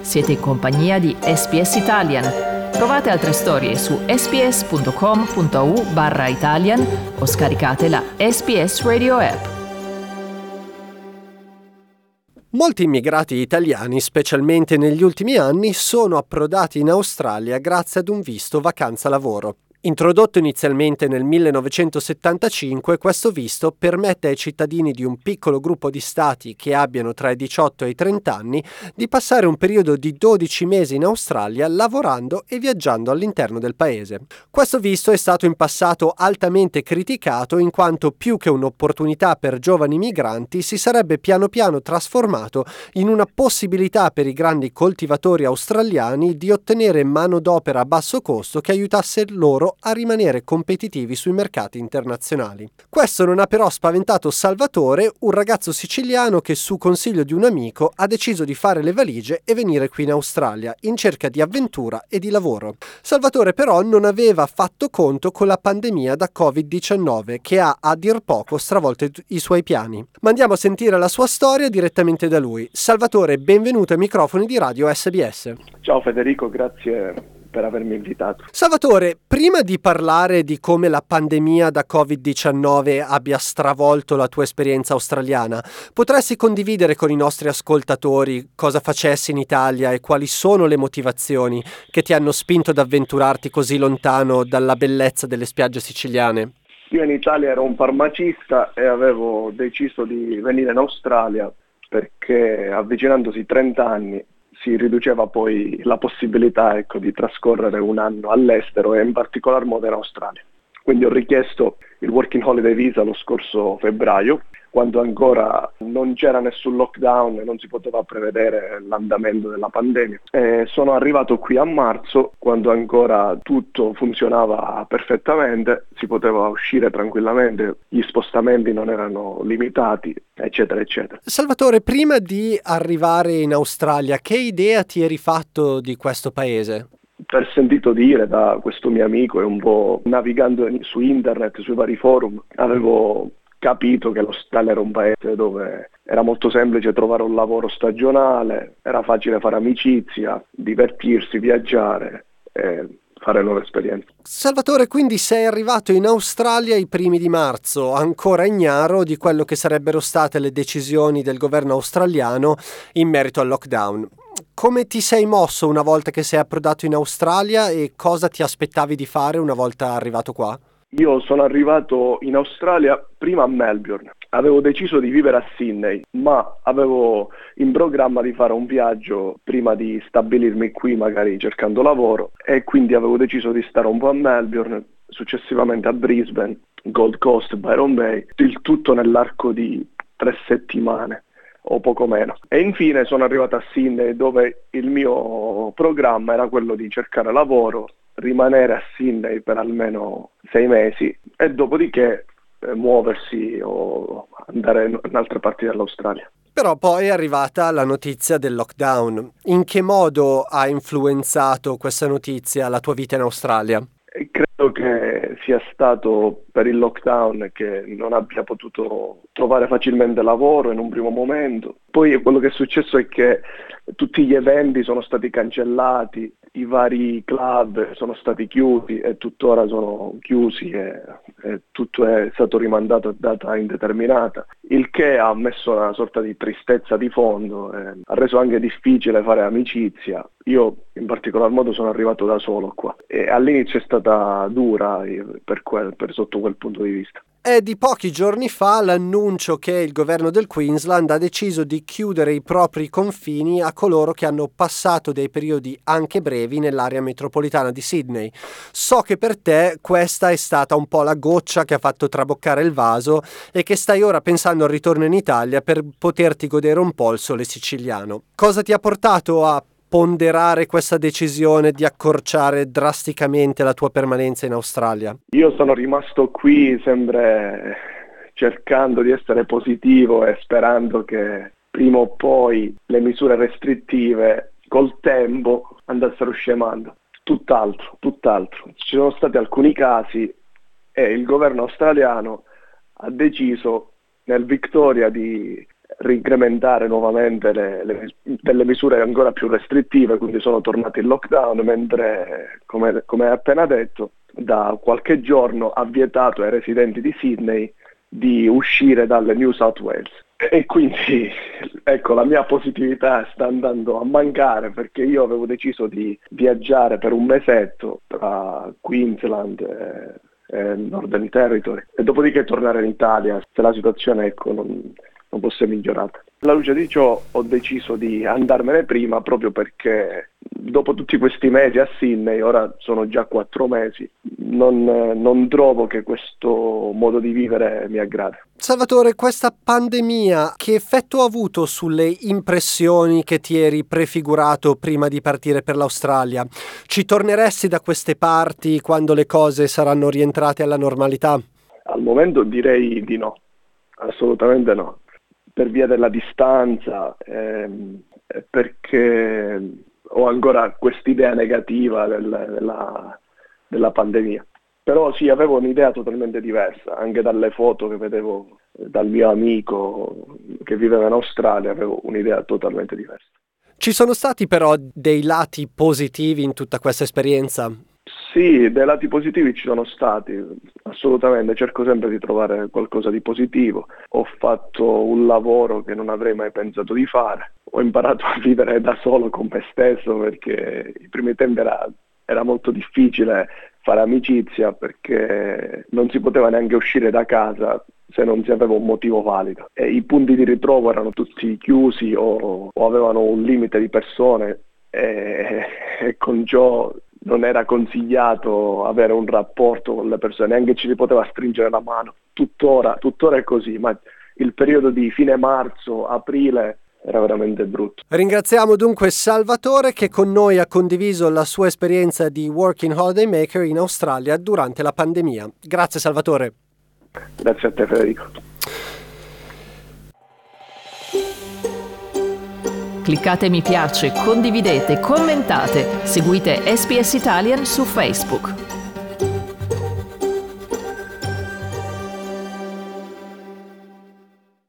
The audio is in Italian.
Siete in compagnia di SBS Italian. Trovate altre storie su sbs.com.au/Italian o scaricate la SBS Radio app. Molti immigrati italiani, specialmente negli ultimi anni, sono approdati in Australia grazie ad un visto vacanza-lavoro. Introdotto inizialmente nel 1975, questo visto permette ai cittadini di un piccolo gruppo di stati che abbiano tra i 18 e i 30 anni di passare un periodo di 12 mesi in Australia lavorando e viaggiando all'interno del paese. Questo visto è stato in passato altamente criticato in quanto più che un'opportunità per giovani migranti si sarebbe piano piano trasformato in una possibilità per i grandi coltivatori australiani di ottenere manodopera a basso costo che aiutasse loro a rimanere competitivi sui mercati internazionali. Questo non ha però spaventato Salvatore, un ragazzo siciliano che su consiglio di un amico ha deciso di fare le valigie e venire qui in Australia in cerca di avventura e di lavoro. Salvatore però non aveva fatto conto con la pandemia da Covid-19 che ha a dir poco stravolto i suoi piani. Ma andiamo a sentire la sua storia direttamente da lui. Salvatore, benvenuto ai microfoni di Radio SBS. Ciao Federico, grazie per avermi invitato. Salvatore, prima di parlare di come la pandemia da Covid-19 abbia stravolto la tua esperienza australiana, potresti condividere con i nostri ascoltatori cosa facessi in Italia e quali sono le motivazioni che ti hanno spinto ad avventurarti così lontano dalla bellezza delle spiagge siciliane? Io in Italia ero un farmacista e avevo deciso di venire in Australia perché avvicinandosi 30 anni si riduceva poi la possibilità di trascorrere un anno all'estero e in particolar modo in Australia. Quindi ho richiesto il Working Holiday Visa lo scorso febbraio, quando ancora non c'era nessun lockdown e non si poteva prevedere l'andamento della pandemia. E sono arrivato qui a marzo, quando ancora tutto funzionava perfettamente, si poteva uscire tranquillamente, gli spostamenti non erano limitati, eccetera, eccetera. Salvatore, prima di arrivare in Australia, che idea ti eri fatto di questo paese? Per sentito dire da questo mio amico e un po' navigando su internet, sui vari forum, avevo capito che l'Australia era un paese dove era molto semplice trovare un lavoro stagionale, era facile fare amicizia, divertirsi, viaggiare e fare nuove esperienze. Salvatore, quindi sei arrivato in Australia i primi di marzo, ancora ignaro di quello che sarebbero state le decisioni del governo australiano in merito al lockdown. Come ti sei mosso una volta che sei approdato in Australia e cosa ti aspettavi di fare una volta arrivato qua? Io sono arrivato in Australia prima a Melbourne, avevo deciso di vivere a Sydney, ma avevo in programma di fare un viaggio prima di stabilirmi qui magari cercando lavoro e quindi avevo deciso di stare un po' a Melbourne, successivamente a Brisbane, Gold Coast, Byron Bay, il tutto nell'arco di 3 settimane o poco meno. E infine sono arrivato a Sydney dove il mio programma era quello di cercare lavoro, rimanere a Sydney per almeno 6 mesi e dopodiché muoversi o andare in altre parti dell'Australia. Però poi è arrivata la notizia del lockdown. In che modo ha influenzato questa notizia la tua vita in Australia? Credo che sia stato per il lockdown che non abbia potuto trovare facilmente lavoro in un primo momento. Poi quello che è successo è che tutti gli eventi sono stati cancellati, i vari club sono stati chiusi e tuttora sono chiusi e tutto è stato rimandato a data indeterminata, il che ha messo una sorta di tristezza di fondo e ha reso anche difficile fare amicizia. Io in particolar modo sono arrivato da solo qua e all'inizio è stata dura per sotto quel punto di vista. È di pochi giorni fa l'annuncio che il governo del Queensland ha deciso di chiudere i propri confini a coloro che hanno passato dei periodi anche brevi nell'area metropolitana di Sydney. So che per te questa è stata un po' la goccia che ha fatto traboccare il vaso e che stai ora pensando al ritorno in Italia per poterti godere un po' il sole siciliano. Cosa ti ha portato a ponderare questa decisione di accorciare drasticamente la tua permanenza in Australia? Io sono rimasto qui sempre cercando di essere positivo e sperando che prima o poi le misure restrittive col tempo andassero scemando. Tutt'altro. Ci sono stati alcuni casi e il governo australiano ha deciso nel Victoria di rincrementare nuovamente delle misure ancora più restrittive, quindi sono tornati in lockdown, mentre, come hai appena detto, da qualche giorno ha vietato ai residenti di Sydney di uscire dalle New South Wales. E quindi ecco, la mia positività sta andando a mancare, perché io avevo deciso di viaggiare per un mesetto tra Queensland e Northern Territory e dopodiché tornare in Italia se la situazione, ecco, non fosse migliorata. Alla luce di ciò ho deciso di andarmene prima, proprio perché dopo tutti questi mesi a Sydney, ora sono già 4 mesi, non trovo che questo modo di vivere mi aggradi. Salvatore, questa pandemia che effetto ha avuto sulle impressioni che ti eri prefigurato prima di partire per l'Australia? Ci torneresti da queste parti quando le cose saranno rientrate alla normalità? Al momento direi di no, assolutamente no, per via della distanza, perché ho ancora quest'idea negativa della pandemia. Però sì, avevo un'idea totalmente diversa, anche dalle foto che vedevo dal mio amico che viveva in Australia, avevo un'idea totalmente diversa. Ci sono stati però dei lati positivi in tutta questa esperienza? Sì, dei lati positivi ci sono stati, assolutamente, cerco sempre di trovare qualcosa di positivo. Ho fatto un lavoro che non avrei mai pensato di fare, ho imparato a vivere da solo con me stesso, perché i primi tempi era molto difficile fare amicizia, perché non si poteva neanche uscire da casa se non si aveva un motivo valido e i punti di ritrovo erano tutti chiusi o avevano un limite di persone e con ciò non era consigliato avere un rapporto con le persone, neanche ci si poteva stringere la mano. Tuttora è così, ma il periodo di fine marzo, aprile era veramente brutto. Ringraziamo dunque Salvatore che con noi ha condiviso la sua esperienza di Working Holiday Maker in Australia durante la pandemia. Grazie Salvatore. Grazie a te Federico. Cliccate mi piace, condividete, commentate, seguite SPS Italian su Facebook.